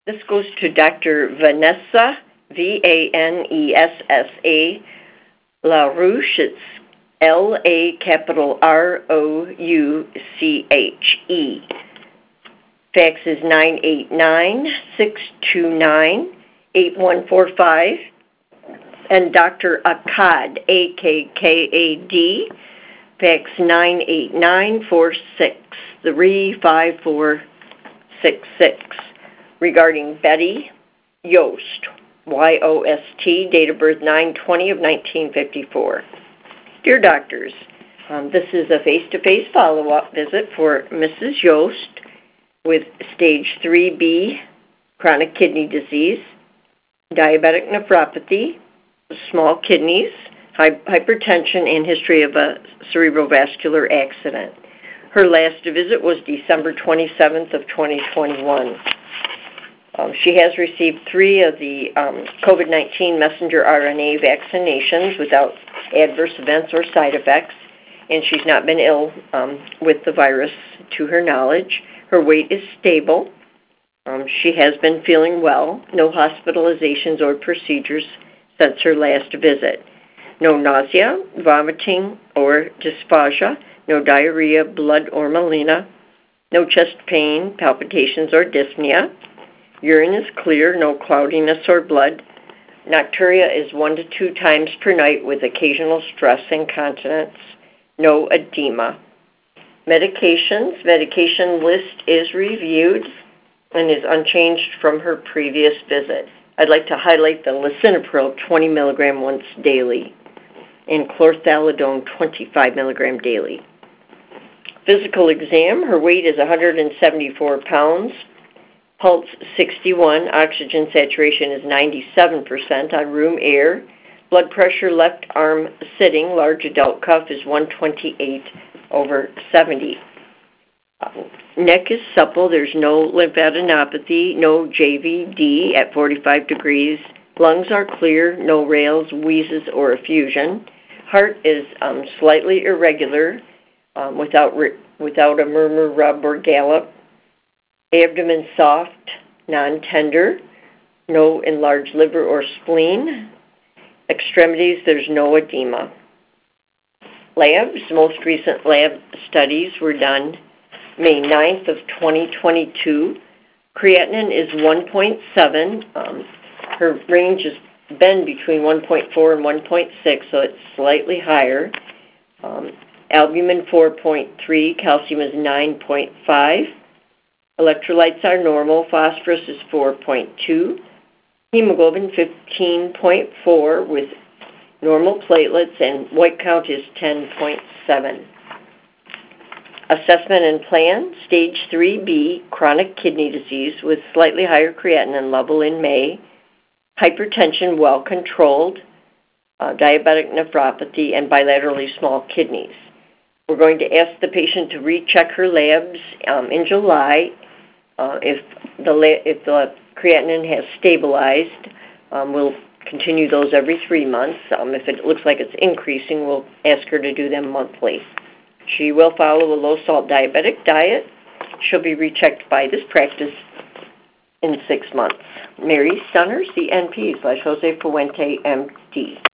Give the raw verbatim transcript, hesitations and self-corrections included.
This goes to Doctor Vanessa, V A N E S S A, LaRouche. It's L A capital R O U C H E. Fax is nine eight nine, six two nine, eight one four five. And Doctor Akkad, A K K A D, fax nine eight nine, four six three, five four six six. Regarding Betty Yost, Y O S T, date of birth nine twenty of nineteen fifty-four. Dear doctors, um, this is a face-to-face follow-up visit for Missus Yost with stage three B chronic kidney disease, diabetic nephropathy, small kidneys, hy- hypertension, and history of a cerebrovascular accident. Her last visit was December twenty-seventh of twenty twenty-one. Um, she has received three of the um, COVID nineteen messenger R N A vaccinations without adverse events or side effects, and she's not been ill um, with the virus to her knowledge. Her weight is stable. Um, she has been feeling well. No hospitalizations or procedures since her last visit. No nausea, vomiting, or dysphagia. No diarrhea, blood, or melena. No chest pain, palpitations, or dyspnea. Urine is clear, no cloudiness or blood. Nocturia is one to two times per night with occasional stress and incontinence. No edema. Medications. Medication list is reviewed and is unchanged from her previous visit. I'd like to highlight the lisinopril twenty milligram once daily and chlorthalidone twenty-five milligram daily. Physical exam. Her weight is one hundred seventy-four pounds. Pulse sixty-one, oxygen saturation is ninety-seven percent on room air. Blood pressure left arm sitting, large adult cuff is one twenty-eight over seventy. Um, neck is supple, there's no lymphadenopathy, no J V D at forty-five degrees. Lungs are clear, no rales, wheezes, or effusion. Heart is um, slightly irregular, um, without, re- without a murmur, rub, or gallop. Abdomen soft, non-tender, no enlarged liver or spleen. Extremities, there's no edema. Labs, most recent lab studies were done May ninth of twenty twenty-two. Creatinine is one point seven. Um, her range has been between one point four and one point six, so it's slightly higher. Um, albumin four point three, calcium is nine point five. Electrolytes are normal. Phosphorus is four point two. Hemoglobin fifteen point four with normal platelets, and white count is ten point seven. Assessment and plan, stage three B, chronic kidney disease with slightly higher creatinine level in May, hypertension well controlled, uh, diabetic nephropathy, and bilaterally small kidneys. We're going to ask the patient to recheck her labs um, in July. Uh, if the la- if the creatinine has stabilized, um, we'll continue those every three months. Um, if it looks like it's increasing, we'll ask her to do them monthly. She will follow a low-salt diabetic diet. She'll be rechecked by this practice in six months. Mary Stunner, C N P slash Jose Fuente, M D.